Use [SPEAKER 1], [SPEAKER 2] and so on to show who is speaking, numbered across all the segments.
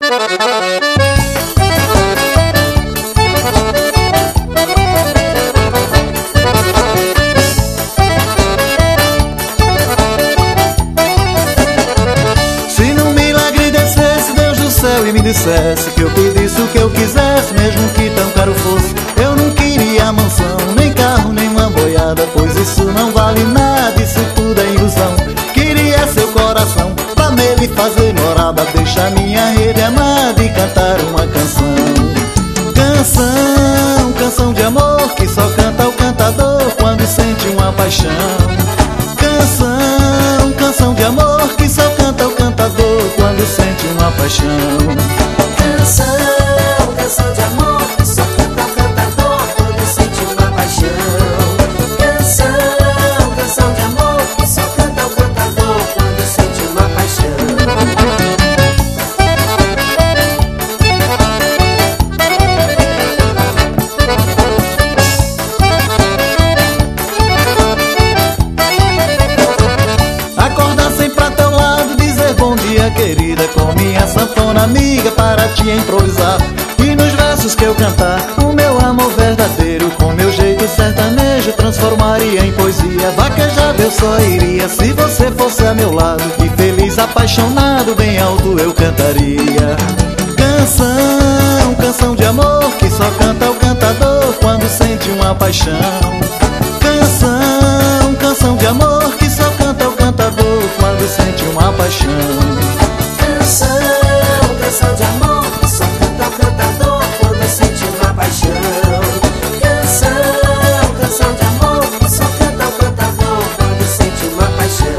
[SPEAKER 1] E me dissesse que eu pedisse o que eu quisesse, mesmo que tão caro fosse, eu não queria mansão, nem carro, nem uma boiada, pois isso não vale nada, isso tudo é ilusão. Queria seu coração, pra nele fazer morada, deixar minha rede amada e cantar uma canção. Canção, canção de amor, que só canta o cantador quando sente uma paixão. Canção, canção de amor, que só canta o cantador quando sente uma paixão.
[SPEAKER 2] Canção, canção de amor, que só canta o cantador quando sente uma paixão. Canção, canção de amor, que só canta o cantador quando sente uma paixão.
[SPEAKER 1] Acordar sempre a teu lado, dizer bom dia, querida, com minha sanfona amiga para te improvisar. E nos versos que eu cantar, o meu amor verdadeiro, com meu jeito sertanejo, transformaria em poesia. Vaquejada eu só iria se você fosse a meu lado, e feliz, apaixonado, bem alto eu cantaria. Canção, canção de amor, que só canta o cantador quando sente uma paixão. Canção, canção de amor, que só canta o cantador quando sente uma paixão.
[SPEAKER 2] Canção, canção de amor, que só canta o cantador quando sente uma paixão. Canção, canção de amor, que só canta o cantador quando sente uma paixão.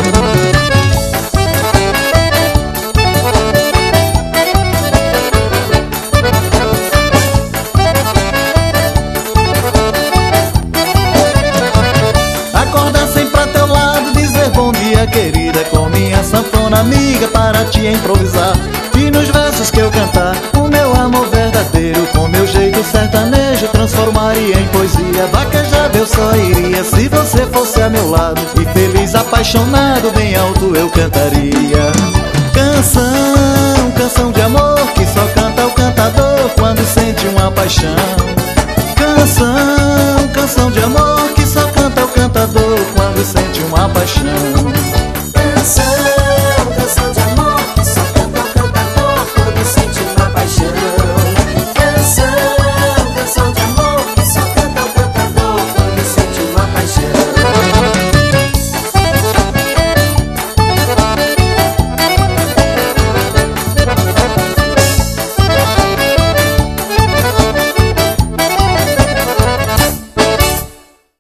[SPEAKER 1] Acordar sempre a teu lado, dizer bom dia, querida, com minha sanfona amiga para te improvisar. E nos versos que eu cantar, o meu amor verdadeiro, com meu jeito sertanejo, transformaria em poesia. Vaquejada eu só iria se você fosse a meu lado, e feliz, apaixonado, bem alto eu cantaria. Canção, canção de amor, que só canta o cantador quando sente uma paixão. Canção, canção de amor, que só canta o cantador quando sente uma paixão.